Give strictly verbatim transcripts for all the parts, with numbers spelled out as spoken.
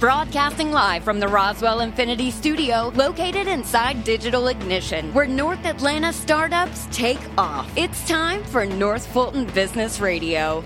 Broadcasting live from the Roswell Infinity Studio, located inside Digital Ignition, where North Atlanta startups take off. It's time for North Fulton Business Radio.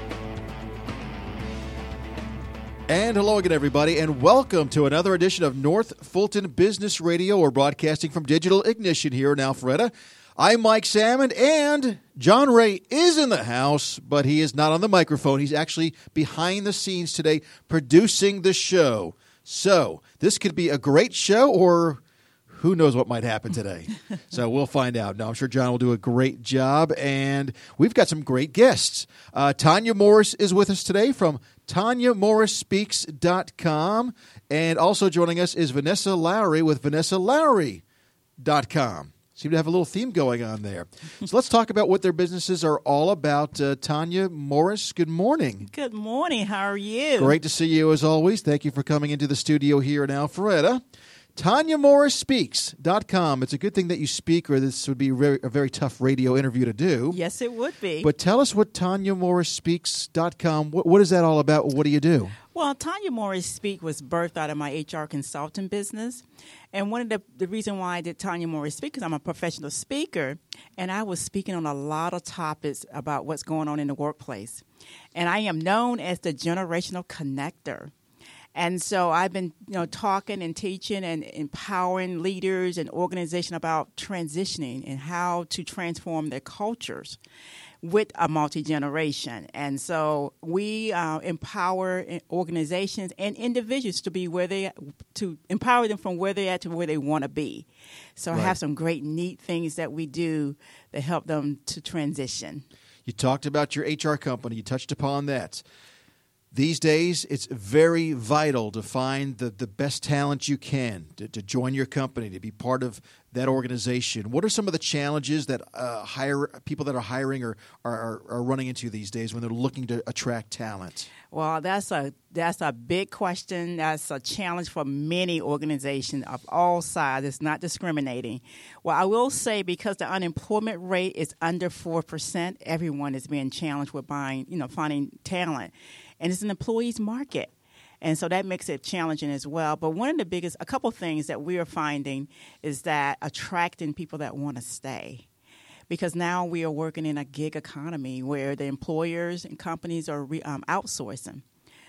And hello again, everybody, and welcome to another edition of North Fulton Business Radio. We're broadcasting from Digital Ignition here in Alpharetta. I'm Mike Salmon, and John Ray is in the house, but he is not on the microphone. He's actually behind the scenes today producing the show. So this could be a great show, or who knows what might happen today. So we'll find out. No, I'm sure John will do a great job, and we've got some great guests. Uh, Tanya Morris is with us today from Tanya Morris Speaks dot com, and also joining us is Vanessa Lowry with Vanessa Lowry dot com. Seem to have a little theme going on there. So let's talk about what their businesses are all about. Uh, Tanya Morris, good morning. Good morning. How are you? Great to see you as always. Thank you for coming into the studio here in Alpharetta. Tanya Morris Speaks dot com. It's a good thing that you speak, or this would be a very, a very tough radio interview to do. Yes, it would be. But tell us what Tanya Morris Speaks dot com, what, what is that all about? What do you do? Well, Tanya Morris Speak was birthed out of my H R consulting business. And one of the, the reason why I did Tanya Morris Speak is I'm a professional speaker, and I was speaking on a lot of topics about what's going on in the workplace. And I am known as the generational connector. And so I've been, you know, talking and teaching and empowering leaders and organizations about transitioning and how to transform their cultures with a multi-generation. And so we uh, empower organizations and individuals to be where they, to empower them from where they're at to where they want to be. So right. I have some great, neat things that we do that help them to transition. You talked about your H R company. You touched upon that. These days, it's very vital to find the, the best talent you can, to, to join your company, to be part of that organization. What are some of the challenges that uh, hire people that are hiring or are, are running into these days when they're looking to attract talent? Well, that's a that's a big question. That's a challenge for many organizations of all sizes. It's not discriminating. Well, I will say because the unemployment rate is under four percent, everyone is being challenged with buying, you know, finding talent. And it's an employee's market. And so that makes it challenging as well. But one of the biggest, a couple things that we are finding is that attracting people that want to stay. Because now we are working in a gig economy where the employers and companies are re, um, outsourcing.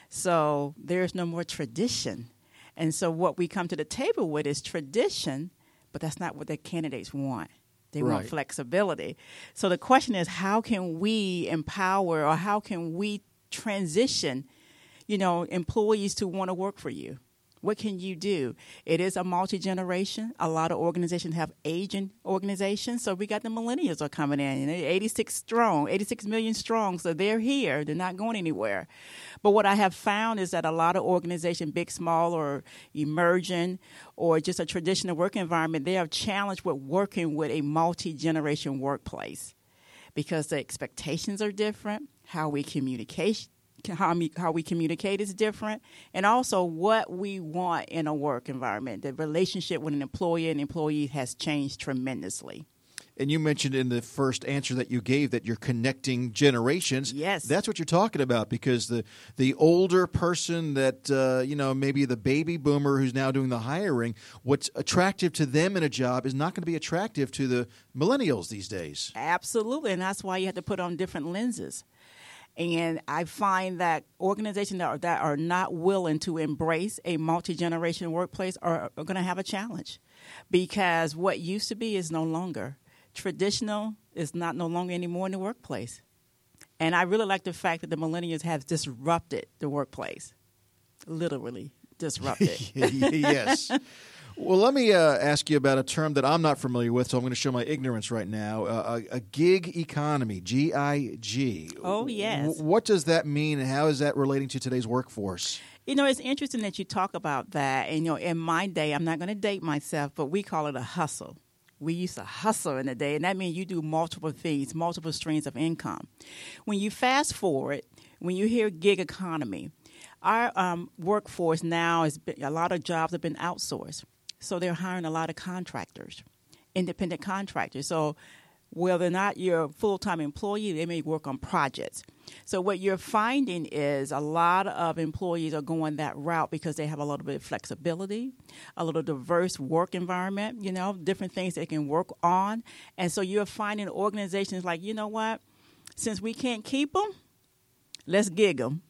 So there's no more tradition. And so what we come to the table with is tradition, but that's not what the candidates want. They right. want flexibility. So the question is, how can we empower or how can we transition, you know, employees to want to work for you? What can you do? It is a multi-generation. A lot of organizations have aging organizations. So we got the millennials are coming in. They're eighty-six strong, eighty-six million strong. So they're here. They're not going anywhere. But what I have found is that a lot of organizations, big, small, or emerging, or just a traditional work environment, they are challenged with working with a multi-generation workplace because the expectations are different. How we communicate, how we, how we communicate is different, and also what we want in a work environment. The relationship with an employer and employee has changed tremendously. And you mentioned in the first answer that you gave that you're connecting generations. Yes. That's what you're talking about, because the, the older person that, uh, you know, maybe the baby boomer who's now doing the hiring, what's attractive to them in a job is not going to be attractive to the millennials these days. Absolutely, and that's why you have to put on different lenses. And I find that organizations that are, that are not willing to embrace a multi-generation workplace are, are going to have a challenge, because what used to be is no longer. Traditional is not no longer anymore in the workplace. And I really like the fact that the millennials have disrupted the workplace, literally disrupted. Yes. Well, let me uh, ask you about a term that I'm not familiar with, so I'm going to show my ignorance right now. Uh, a, a gig economy, G I G. Oh, yes. W- what does that mean, and how is that relating to today's workforce? You know, it's interesting that you talk about that. And, you know, in my day, I'm not going to date myself, but we call it a hustle. We used to hustle in the day, and that means you do multiple things, multiple streams of income. When you fast forward, when you hear gig economy, our um, workforce now is a lot of jobs have been outsourced. So they're hiring a lot of contractors, independent contractors. So Well, they're not your full-time employee. They may work on projects. So what you're finding is a lot of employees are going that route because they have a little bit of flexibility, a little diverse work environment, you know, different things they can work on. And so you're finding organizations like, you know what, since we can't keep them, let's gig them.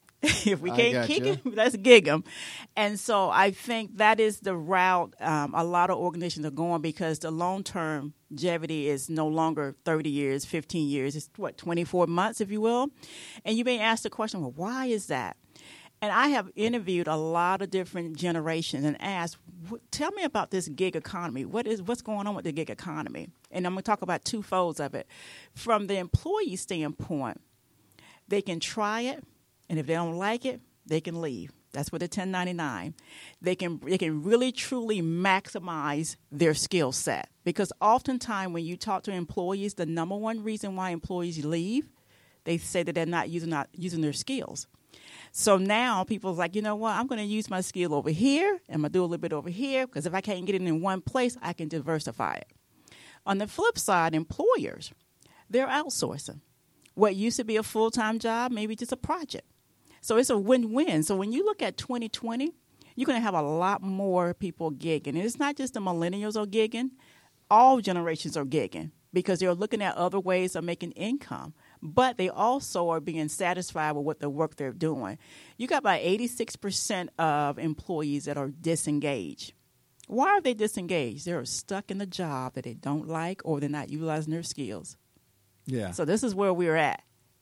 If we can't kick it, let's gig them. And so I think that is the route um, a lot of organizations are going, because the long-term longevity is no longer thirty years, fifteen years. It's, what, twenty-four months, if you will? And you may ask the question, well, why is that? And I have interviewed a lot of different generations and asked, tell me about this gig economy. What is what's going on with the gig economy? And I'm going to talk about two folds of it. From the employee standpoint, they can try it. And if they don't like it, they can leave. That's what the ten ninety-nine. They can they can really truly maximize their skill set, because oftentimes when you talk to employees, the number one reason why employees leave, they say that they're not using not using their skills. So now people are like, you know what, I'm going to use my skill over here, and I'm going to do a little bit over here, because if I can't get it in one place, I can diversify it. On the flip side, employers, they're outsourcing. What used to be a full-time job, maybe just a project. So it's a win-win. So when you look at twenty twenty, you're going to have a lot more people gigging. And it's not just the millennials are gigging. All generations are gigging, because they're looking at other ways of making income. But they also are being satisfied with what the work they're doing. You got about eighty-six percent of employees that are disengaged. Why are they disengaged? They're stuck in a job that they don't like, or they're not utilizing their skills. Yeah. So this is where we're at.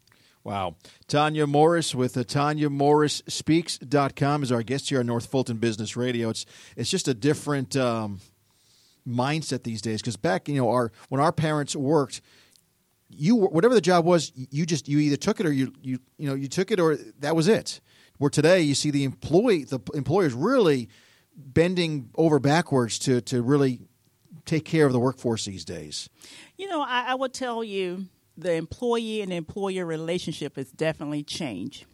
Wow. Tanya Morris with the Tanya Morris Speaks dot com is our guest here on North Fulton Business Radio. It's it's just a different um, mindset these days, because back, you know, our when our parents worked, you whatever the job was, you just you either took it or you you you know you took it or that was it. Where today you see the employee the employers really bending over backwards to to really take care of the workforce these days. You know, I, I would tell you, the employee and employer relationship has definitely changed.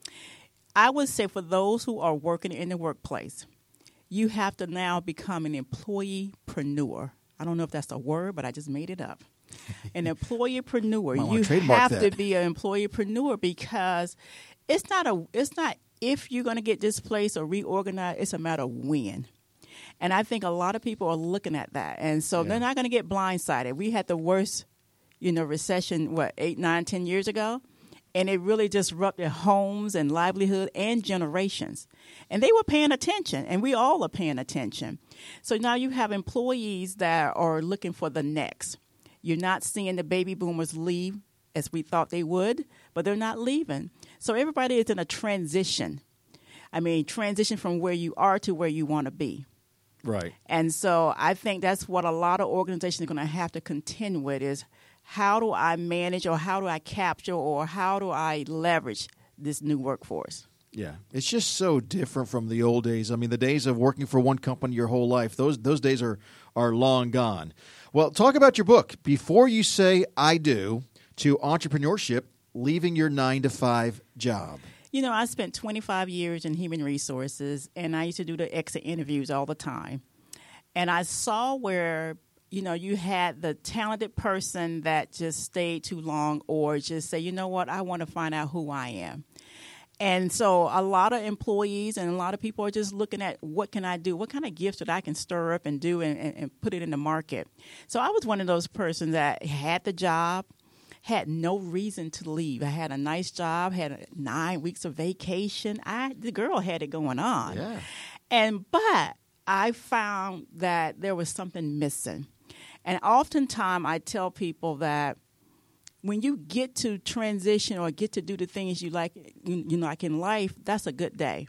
I would say for those who are working in the workplace, you have to now become an employee-preneur. I don't know if that's a word, but I just made it up. An employee-preneur. You have that. to be an employee-preneur, because it's not a it's not if you're going to get displaced or reorganized, it's a matter of when. And I think a lot of people are looking at that. And so yeah. they're not going to get blindsided. We had the worst you know, recession, what, eight, nine, ten years ago? And it really disrupted homes and livelihood and generations. And they were paying attention, and we all are paying attention. So now you have employees that are looking for the next. You're not seeing the baby boomers leave as we thought they would, but they're not leaving. So everybody is in a transition. I mean, transition from where you are to where you want to be. Right. And so I think that's what a lot of organizations are going to have to contend with is, how do I manage, or how do I capture, or how do I leverage this new workforce? Yeah, it's just so different from the old days. I mean, the days of working for one company your whole life, those those days are, are long gone. Well, talk about your book, Before You Say I Do to Entrepreneurship, Leaving Your nine to five Job. You know, I spent twenty-five years in human resources, and I used to do the exit interviews all the time. And I saw where you know, you had the talented person that just stayed too long, or just say, you know what, I want to find out who I am. And so a lot of employees and a lot of people are just looking at, what can I do? What kind of gifts that I can stir up and do and, and, and put it in the market? So I was one of those persons that had the job, had no reason to leave. I had a nice job, had nine weeks of vacation. I the girl had it going on. Yeah. And but I found that there was something missing. And oftentimes I tell people that when you get to transition or get to do the things you like, you, you know, like in life, that's a good day.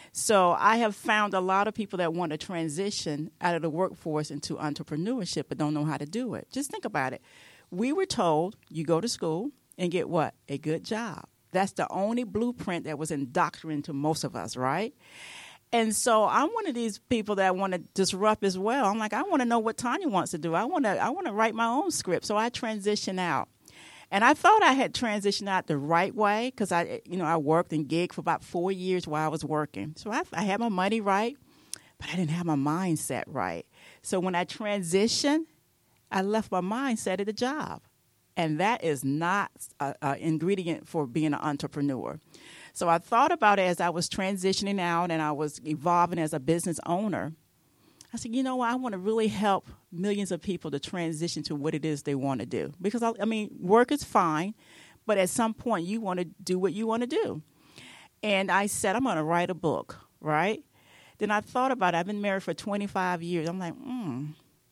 So I have found a lot of people that want to transition out of the workforce into entrepreneurship but don't know how to do it. Just think about it. We were told you go to school and get what? A good job. That's the only blueprint that was indoctrinated to most of us, right? And so I'm one of these people that want to disrupt as well. I'm like, I want to know what Tanya wants to do. I want to I want to write my own script. So I transition out. And I thought I had transitioned out the right way because I, you know, I worked and gigged for about four years while I was working. So I, I had my money right, but I didn't have my mindset right. So when I transitioned, I left my mindset at the job. And that is not an ingredient for being an entrepreneur. So I thought about it as I was transitioning out and I was evolving as a business owner. I said, you know what, I want to really help millions of people to transition to what it is they want to do. Because, I, I mean, work is fine, but at some point you want to do what you want to do. And I said, I'm going to write a book, right? Then I thought about it. I've been married for twenty-five years. I'm like, hmm.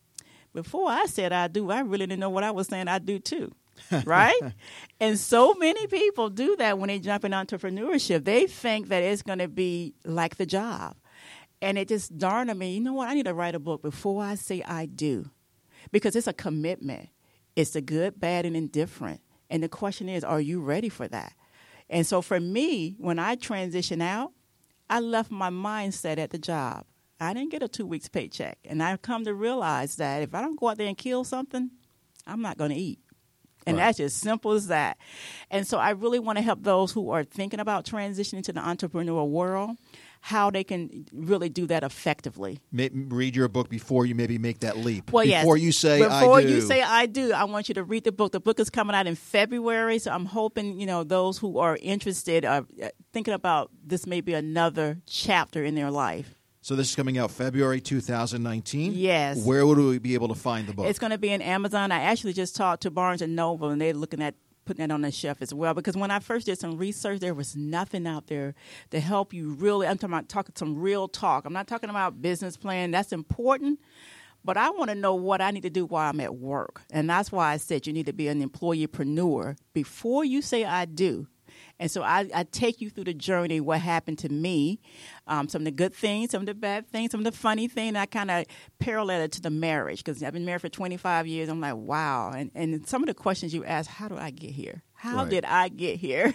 Before I said I do, I really didn't know what I was saying I do too, right? And so many people do that when they jump in entrepreneurship. They think that it's going to be like the job. And it just dawned on me, you know what, I need to write a book before I say I do. Because it's a commitment. It's the good, bad, and indifferent. And the question is, are you ready for that? And so for me, when I transitioned out, I left my mindset at the job. I didn't get a two weeks paycheck. And I've come to realize that if I don't go out there and kill something, I'm not going to eat. And right. That's as simple as that. And so I really want to help those who are thinking about transitioning to the entrepreneurial world, how they can really do that effectively. Read your book before you maybe make that leap. Well, yes. Before you say before I do. Before you say I do, I want you to read the book. The book is coming out in February, so I'm hoping, you know, those who are interested are thinking about this may be another chapter in their life. So this is coming out February two thousand nineteen? Yes. Where would we be able to find the book? It's going to be in Amazon. I actually just talked to Barnes and Noble, and they're looking at putting that on the shelf as well. Because when I first did some research, there was nothing out there to help you really. I'm talking about talking some real talk. I'm not talking about business plan. That's important. But I want to know what I need to do while I'm at work. And that's why I said you need to be an employeepreneur before you say I do. And so I, I take you through the journey, what happened to me, um, some of the good things, some of the bad things, some of the funny things. I kind of parallel it to the marriage because I've been married for twenty-five years. I'm like, wow. And, and some of the questions you ask, how do I get here? How right. did I get here?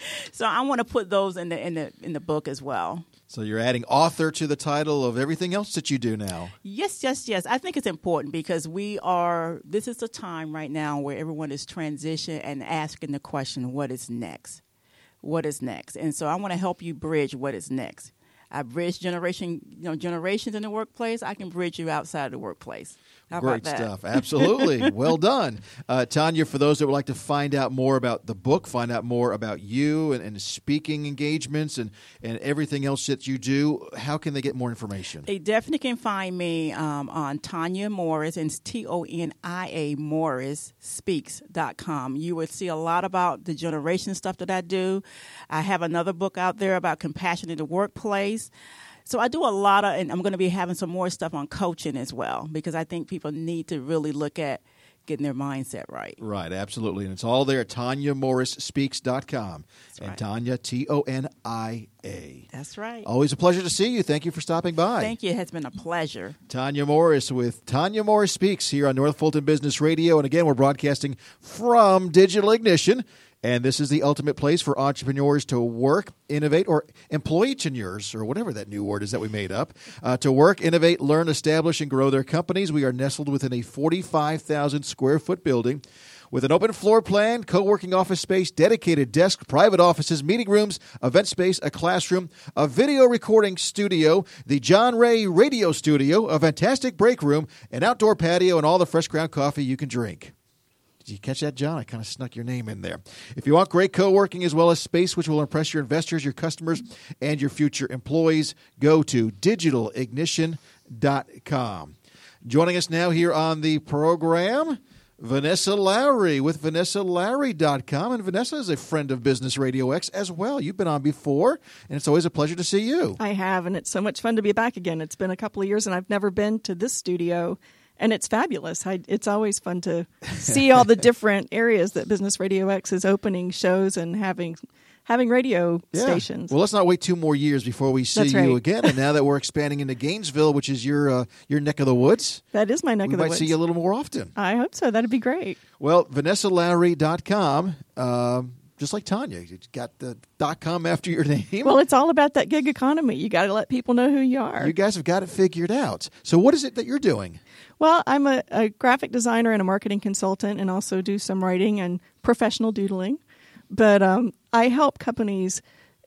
So I want to put those in the in the in the book as well. So you're adding author to the title of everything else that you do now. Yes, yes, yes. I think it's important because we are, this is the time right now where everyone is transitioning and asking the question, what is next? What is next? And so I want to help you bridge what is next. I bridge generation, you know, generations in the workplace. I can bridge you outside the workplace. How Great about that? stuff. Absolutely. Well done. Uh, Tanya, for those that would like to find out more about the book, find out more about you and, and speaking engagements and, and everything else that you do, how can they get more information? They definitely can find me um, on Tonia Morris, and it's T O N I A Morris Speaks dot com. You will see a lot about the generation stuff that I do. I have another book out there about compassion in the workplace. So I do a lot of, and I'm going to be having some more stuff on coaching as well, because I think people need to really look at getting their mindset right. Right, absolutely. And it's all there at Tonia Morris Speaks dot com. That's and right. Tanya, T O N I A. That's right. Always a pleasure to see you. Thank you for stopping by. Thank you. It has been a pleasure. Tanya Morris with Tanya Morris Speaks here on North Fulton Business Radio. And again, we're broadcasting from Digital Ignition. And this is the ultimate place for entrepreneurs to work, innovate, or employee-tenures, or whatever that new word is that we made up, uh, to work, innovate, learn, establish, and grow their companies. We are nestled within a forty-five thousand square foot building with an open floor plan, co-working office space, dedicated desk, private offices, meeting rooms, event space, a classroom, a video recording studio, the John Ray radio studio, a fantastic break room, an outdoor patio, and all the fresh ground coffee you can drink. Did you catch that, John? I kind of snuck your name in there. If you want great co-working as well as space which will impress your investors, your customers, and your future employees, go to digital ignition dot com. Joining us now here on the program, Vanessa Lowry with vanessa lowry dot com. And Vanessa is a friend of Business Radio X as well. You've been on before, and it's always a pleasure to see you. I have, and it's so much fun to be back again. It's been a couple of years, and I've never been to this studio. And it's fabulous. I, it's always fun to see all the different areas that Business Radio X is opening shows and having having radio yeah. stations. Well, let's not wait two more years before we see That's right. you again. And now that we're expanding into Gainesville, which is your uh, your neck of the woods, that is my neck we of the might woods. see you a little more often. I hope so. That'd be great. Well, vanessa lowry dot com. Um, Just like Tanya, you got the dot com after your name. Well, it's all about that gig economy. You got to let people know who you are. You guys have got it figured out. So what is it that you're doing? Well, I'm a, a graphic designer and a marketing consultant, and also do some writing and professional doodling. But um, I help companies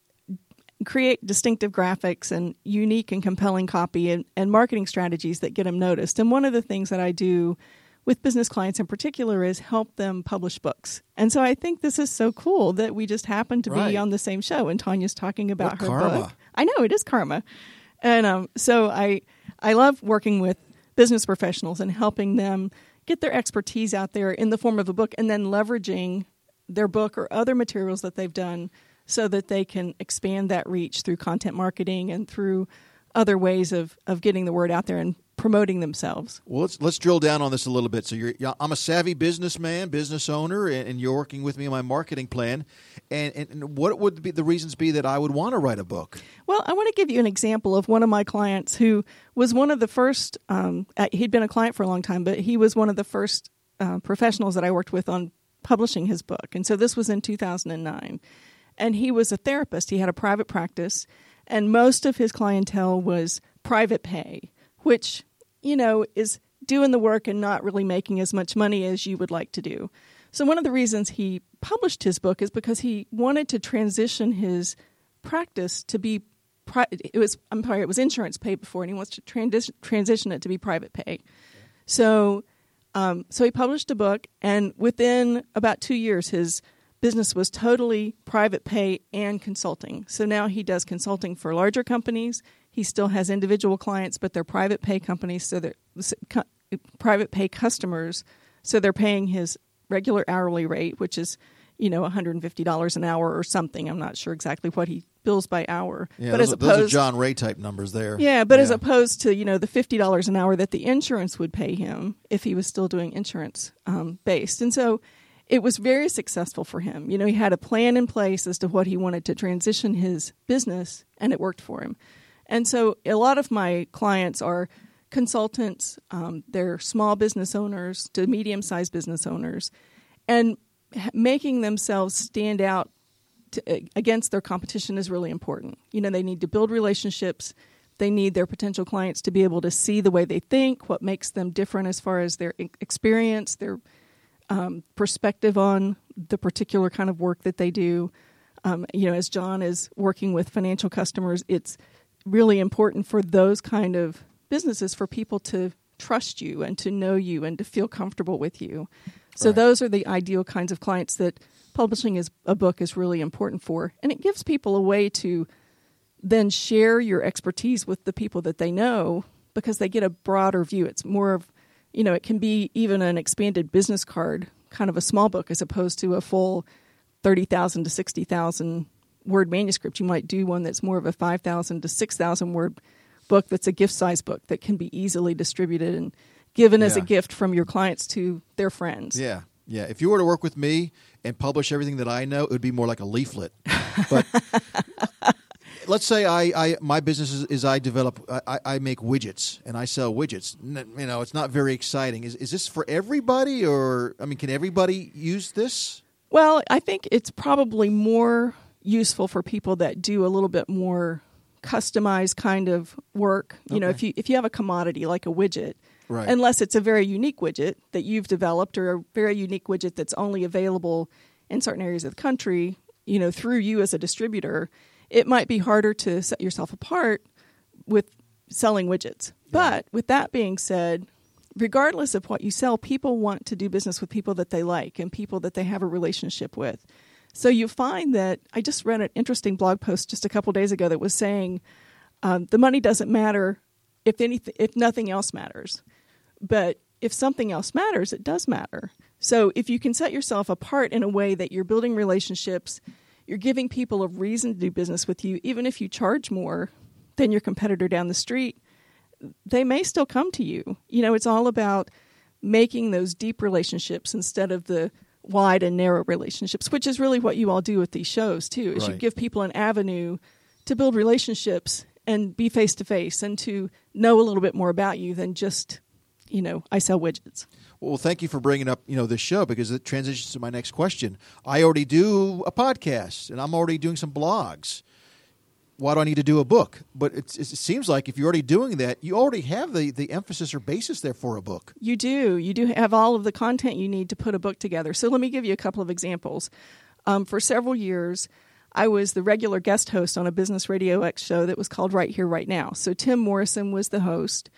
create distinctive graphics and unique and compelling copy and, and marketing strategies that get them noticed. And one of the things that I do with business clients in particular is help them publish books. And so I think this is so cool that we just happen to Right. be on the same show, and Tanya's talking about What her karma. book. I know, it is karma. And um, so I I love working with business professionals and helping them get their expertise out there in the form of a book, and then leveraging their book or other materials that they've done so that they can expand that reach through content marketing and through other ways of, of getting the word out there and promoting themselves. Well, let's let's drill down on this a little bit. So you're, yeah, I'm a savvy businessman, business owner, and, and you're working with me on my marketing plan. And, and, and what would be the reasons be that I would want to write a book? Well, I want to give you an example of one of my clients who was one of the first, um, he'd been a client for a long time, but he was one of the first uh, professionals that I worked with on publishing his book. And so this was in two thousand nine. And he was a therapist. He had a private practice, and most of his clientele was private pay, which, you know, is doing the work and not really making as much money as you would like to do. So one of the reasons he published his book is because he wanted to transition his practice to be pri- it was I'm sorry, it was insurance pay before, and he wants to transition transition it to be private pay. Okay. So um, so he published a book, and within about two years, his business was totally private pay and consulting. So now he does consulting for larger companies. He still has individual clients, but they're private pay companies, so they're co- private pay customers. So they're paying his regular hourly rate, which is, you know, one hundred fifty dollars an hour or something. I'm not sure exactly what he bills by hour. Yeah, but those, as are, opposed, those are John Ray type numbers there. Yeah, but yeah. as opposed to, you know, the fifty dollars an hour that the insurance would pay him if he was still doing insurance um, based. And so it was very successful for him. You know, he had a plan in place as to what he wanted to transition his business, and it worked for him. And so a lot of my clients are consultants, um, they're small business owners to medium-sized business owners, and making themselves stand out to, against their competition is really important. You know, they need to build relationships. They need their potential clients to be able to see the way they think, what makes them different as far as their experience, their um, perspective on the particular kind of work that they do. Um, you know, as John is working with financial customers, it's really important for those kind of businesses for people to trust you and to know you and to feel comfortable with you. So Right. those are the ideal kinds of clients that publishing is, a book is really important for. And it gives people a way to then share your expertise with the people that they know, because they get a broader view. It's more of, you know, it can be even an expanded business card, kind of a small book, as opposed to a full thirty thousand to sixty thousand word manuscript. You might do one that's more of a five thousand to six thousand word book that's a gift size book that can be easily distributed and given as a Yeah. gift from your clients to their friends. Yeah, yeah. If you were to work with me and publish everything that I know, it would be more like a leaflet. But let's say I, I my business is, is I develop, I, I make widgets and I sell widgets. N- You know, it's not very exciting. Is is this for everybody, or I mean, can everybody use this? Well, I think it's probably more useful for people that do a little bit more customized kind of work. You know, Okay. if you if you have a commodity like a widget, Right. unless it's a very unique widget that you've developed, or a very unique widget that's only available in certain areas of the country, you know, through you as a distributor, it might be harder to set yourself apart with selling widgets. But with that being said, regardless of what you sell, people want to do business with people that they like and people that they have a relationship with. So you find that I just read an interesting blog post just a couple days ago that was saying um, the money doesn't matter if anything, if nothing else matters. But if something else matters, it does matter. So if you can set yourself apart in a way that you're building relationships, you're giving people a reason to do business with you, even if you charge more than your competitor down the street, they may still come to you. You know, it's all about making those deep relationships instead of the wide and narrow relationships, which is really what you all do with these shows too, is Right. you give people an avenue to build relationships and be face to face and to know a little bit more about you than just, you know, I sell widgets. Well, thank you for bringing up, you know, this show, because it transitions to my next question. I already do a podcast, and I'm already doing some blogs. Why do I need to do a book? But it's, it seems like if you're already doing that, you already have the, the emphasis or basis there for a book. You do. You do have all of the content you need to put a book together. So let me give you a couple of examples. Um, for several years, I was the regular guest host on a Business Radio X show that was called Right Here, Right Now. So Tim Morrison was the host.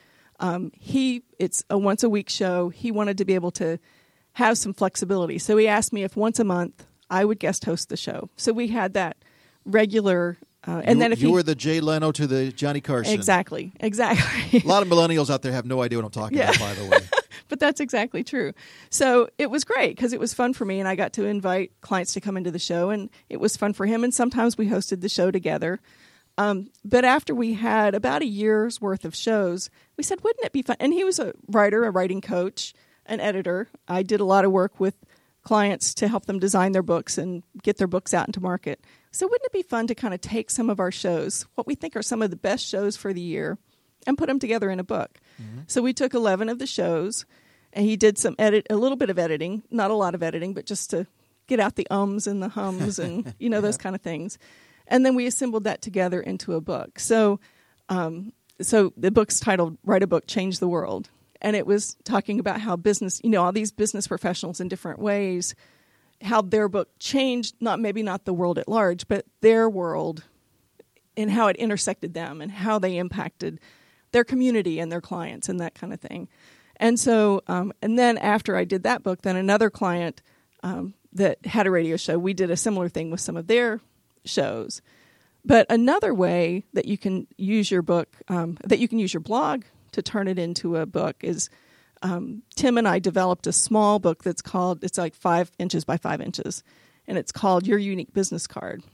um, he it's a once a week show. He wanted to be able to have some flexibility. So he asked me if once a month I would guest host the show. So we had that regular. Uh, and you, then if you he, were the Jay Leno to the Johnny Carson. Exactly, exactly. A lot of millennials out there have no idea what I'm talking Yeah. about, by the way. But that's exactly true. So it was great because it was fun for me, and I got to invite clients to come into the show, and it was fun for him. And sometimes we hosted the show together. Um, but after we had about a year's worth of shows, we said, wouldn't it be fun? And he was a writer, a writing coach, an editor. I did a lot of work with clients to help them design their books and get their books out into market. So wouldn't it be fun to kind of take some of our shows, what we think are some of the best shows for the year, and put them together in a book? Mm-hmm. So we took eleven of the shows, and he did some edit, a little bit of editing, not a lot of editing, but just to get out the ums and the hums and, you know, those kind of things. And then we assembled that together into a book. So, um, so the book's titled Write a Book, Change the World. And it was talking about how business, you know, all these business professionals in different ways, how their book changed, not maybe not the world at large, but their world and how it intersected them and how they impacted their community and their clients and that kind of thing. And so, um, and then after I did that book, then another client um, that had a radio show, we did a similar thing with some of their shows. But another way that you can use your book, um, that you can use your blog to turn it into a book is um, Tim and I developed a small book that's called, it's like five inches by five inches, and it's called Your Unique Business Card.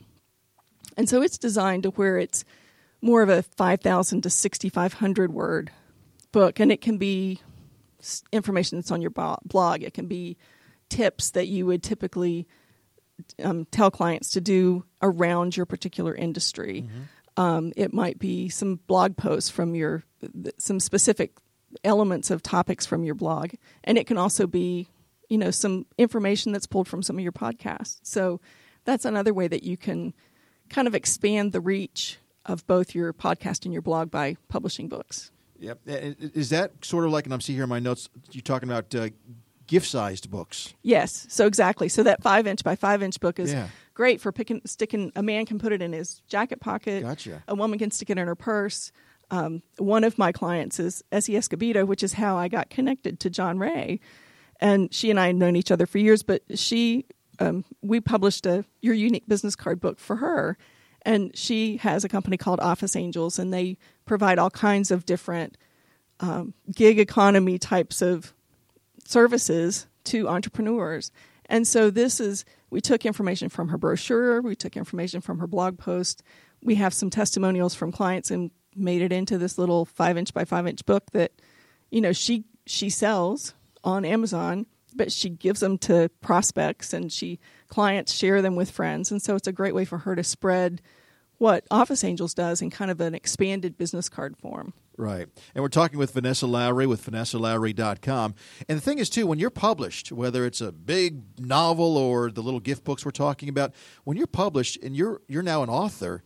And so it's designed to where it's more of a five thousand to sixty-five hundred word book, and it can be information that's on your blog. It can be tips that you would typically um, tell clients to do around your particular industry. Mm-hmm. Um, it might be some blog posts from your, some specific elements of topics from your blog. And it can also be, you know, some information that's pulled from some of your podcasts. So that's another way that you can kind of expand the reach of both your podcast and your blog by publishing books. Yep. Is that sort of like, and I'm seeing here in my notes, you're talking about uh, gift-sized books? Yes. So exactly. So that five-inch by five-inch book is yeah. great for picking, sticking. A man can put it in his jacket pocket. Gotcha. A woman can stick it in her purse. Um, one of my clients is Essie Escobedo, which is how I got connected to John Ray. And she and I had known each other for years, but she, um, we published a Your Unique Business Card book for her. And she has a company called Office Angels, and they provide all kinds of different um, gig economy types of services to entrepreneurs. And so this is, we took information from her brochure, we took information from her blog post, we have some testimonials from clients and made it into this little five-inch by five-inch book that, you know, she she sells on Amazon, but she gives them to prospects, and she clients share them with friends. And so it's a great way for her to spread what Office Angels does in kind of an expanded business card form. Right. And we're talking with Vanessa Lowry with Vanessa Lowry dot com. And the thing is, too, when you're published, whether it's a big novel or the little gift books we're talking about, when you're published and you're you're now an author,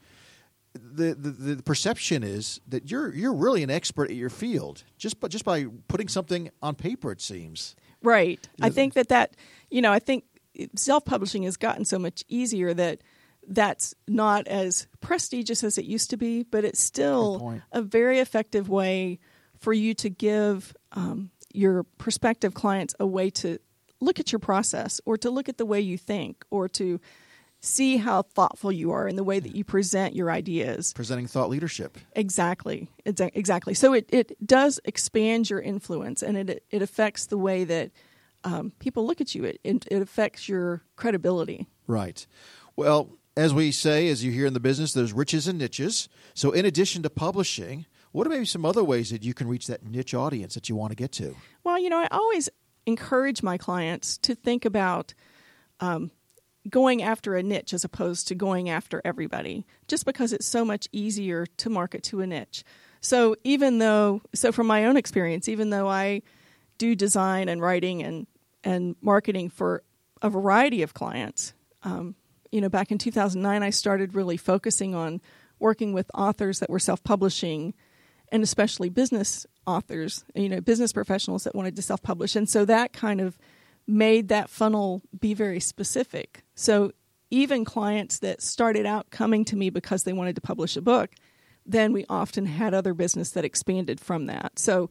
the, the, the perception is that you're you're really an expert at your field just by, just by putting something on paper, it seems. Right. I think that that, you know, I think self-publishing has gotten so much easier that that's not as prestigious as it used to be, but it's still a very effective way for you to give um, your prospective clients a way to look at your process, or to look at the way you think, or to see how thoughtful you are in the way that you present your ideas. Presenting thought leadership. Exactly. It's exactly. So it, it does expand your influence, and it it affects the way that um, people look at you. It, it it affects your credibility. Right. Well, as we say, as you hear in the business, there's riches and niches. So in addition to publishing, what are maybe some other ways that you can reach that niche audience that you want to get to? Well, you know, I always encourage my clients to think about um, going after a niche as opposed to going after everybody, just because it's so much easier to market to a niche. So even though, so from my own experience, even though I do design and writing and, and marketing for a variety of clients, um, you know, back in two thousand nine, I started really focusing on working with authors that were self-publishing, and especially business authors, you know, business professionals that wanted to self-publish. And so that kind of made that funnel be very specific. So even clients that started out coming to me because they wanted to publish a book, then we often had other business that expanded from that. So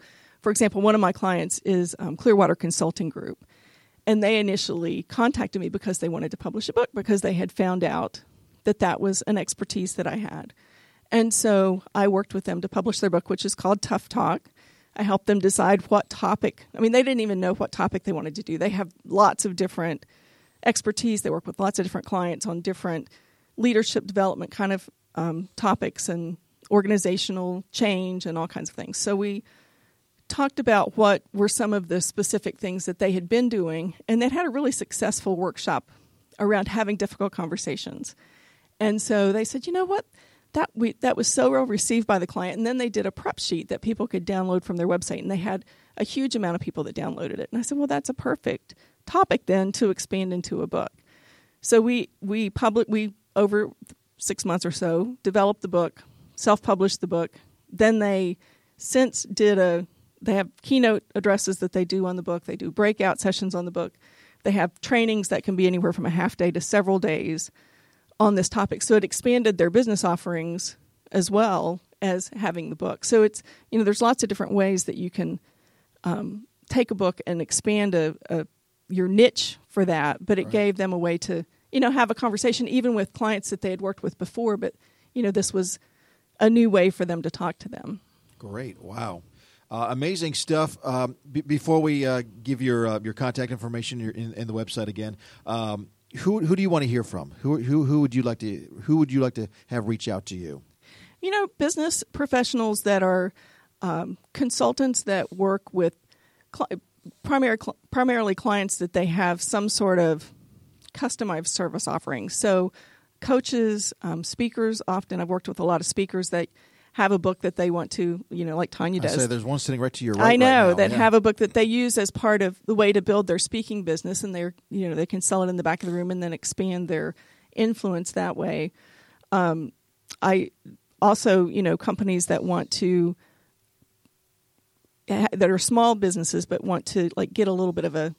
for example, one of my clients is um, Clearwater Consulting Group. And they initially contacted me because they wanted to publish a book because they had found out that that was an expertise that I had. And so I worked with them to publish their book, which is called Tough Talk. I helped them decide what topic. I mean, they didn't even know what topic they wanted to do. They have lots of different expertise. They work with lots of different clients on different leadership development kind of um, topics and organizational change and all kinds of things. So we talked about what were some of the specific things that they had been doing, and they'd had a really successful workshop around having difficult conversations. And so they said, you know what, that we that was so well received by the client. And then they did a prep sheet that people could download from their website, and they had a huge amount of people that downloaded it. And I said, well, that's a perfect topic then to expand into a book. So we we public we over six months or so developed the book, self-published the book. Then they since did a They have keynote addresses that they do on the book. They do breakout sessions on the book. They have trainings that can be anywhere from a half day to several days on this topic. So it expanded their business offerings as well as having the book. So it's, you know, there's lots of different ways that you can um, take a book and expand a, a your niche for that. But it right. gave them a way to, you know, have a conversation even with clients that they had worked with before. But, you know, this was a new way for them to talk to them. Great. Wow. Uh, amazing stuff. Um, b- before we uh, give your uh, your contact information your, in, in the website again, um, who who do you want to hear from? Who who who would you like to who would you like to have reach out to you? You know, business professionals that are um, consultants that work with cl- primary cl- primarily clients that they have some sort of customized service offering. So, coaches, um, speakers. Often, I've worked with a lot of speakers that have a book that they want to, you know, like Tanya does. I say there's one sitting right to your right. I know right now. that yeah. have a book that they use as part of the way to build their speaking business, and they're, you know, they can sell it in the back of the room and then expand their influence that way. Um, I also, you know, companies that want to that are small businesses but want to like get a little bit of a,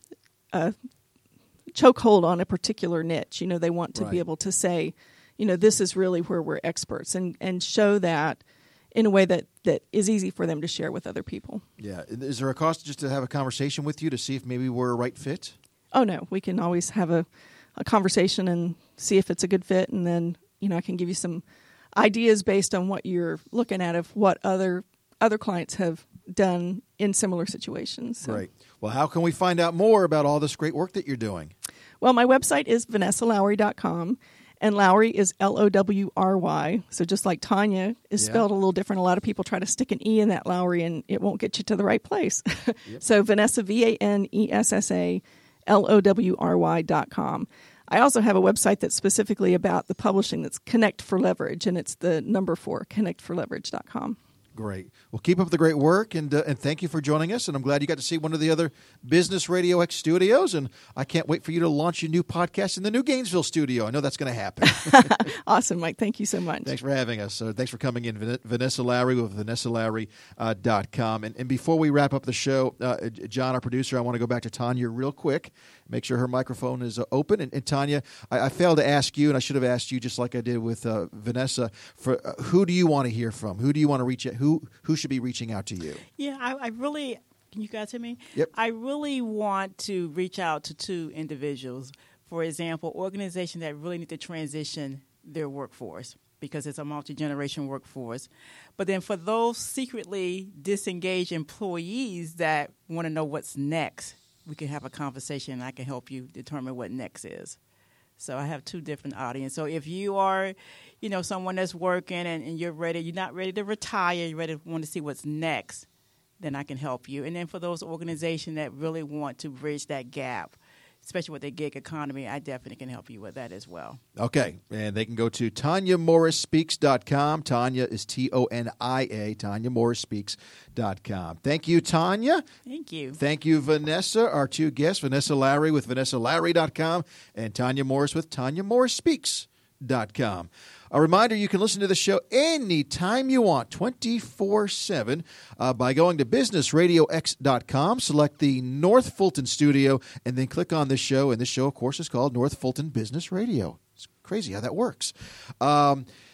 a chokehold on a particular niche. You know, they want to right. be able to say, you know, this is really where we're experts, and, and show that in a way that, that is easy for them to share with other people. Yeah. Is there a cost just to have a conversation with you to see if maybe we're a right fit? Oh, no. We can always have a, a conversation and see if it's a good fit, and then, you know, I can give you some ideas based on what you're looking at of what other other clients have done in similar situations. So. Great. Well, how can we find out more about all this great work that you're doing? Well, my website is vanessa lowry dot com. And Lowry is L O W R Y. So just like Tanya is yeah. spelled a little different, a lot of people try to stick an E in that Lowry, and it won't get you to the right place. Yep. So Vanessa, V A N E S S A L O W R Y dot com. I also have a website that's specifically about the publishing. That's Connect for Leverage, and it's the number four, connect for leverage dot com. Great. Well, keep up the great work, and uh, and thank you for joining us. And I'm glad you got to see one of the other Business Radio X studios, and I can't wait for you to launch your new podcast in the new Gainesville studio. I know that's going to happen. Awesome, Mike. Thank you so much. Thanks for having us. So thanks for coming in, Van- Vanessa Lowry with vanessa lowry dot com. Uh, and, and before we wrap up the show, uh, John, our producer, I want to go back to Tanya real quick, make sure her microphone is uh, open. And, and Tanya, I, I failed to ask you, and I should have asked you just like I did with uh, Vanessa, for uh, who do you want to hear from? Who do you want to reach out? Who who should be reaching out to you? Yeah, I, I really, can you guys hear me? Yep. I really want to reach out to two individuals. For example, organizations that really need to transition their workforce because it's a multi-generation workforce. But then for those secretly disengaged employees that want to know what's next, we can have a conversation and I can help you determine what next is. So I have two different audiences. So if you are, you know, someone that's working and, and you're ready, you're not ready to retire, you're ready to want to see what's next, then I can help you. And then for those organizations that really want to bridge that gap, especially with the gig economy, I definitely can help you with that as well. Okay. And they can go to tanya morris speaks dot com. Tanya is T O N I A, tanya morris speaks dot com. Thank you, Tanya. Thank you. Thank you, Vanessa, our two guests, Vanessa Lowry with vanessa lowry dot com and Tanya Morris with tanya morris speaks dot com. A reminder, you can listen to the show anytime you want, twenty-four seven, uh, by going to business radio x dot com, select the North Fulton studio, and then click on this show. And this show, of course, is called North Fulton Business Radio. It's crazy how that works. Um,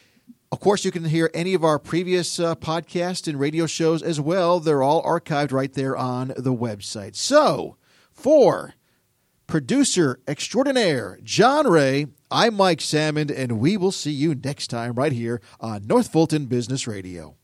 Of course, you can hear any of our previous uh, podcasts and radio shows as well. They're all archived right there on the website. So, for producer extraordinaire John Ray, I'm Mike Salmon, and we will see you next time right here on North Fulton Business Radio.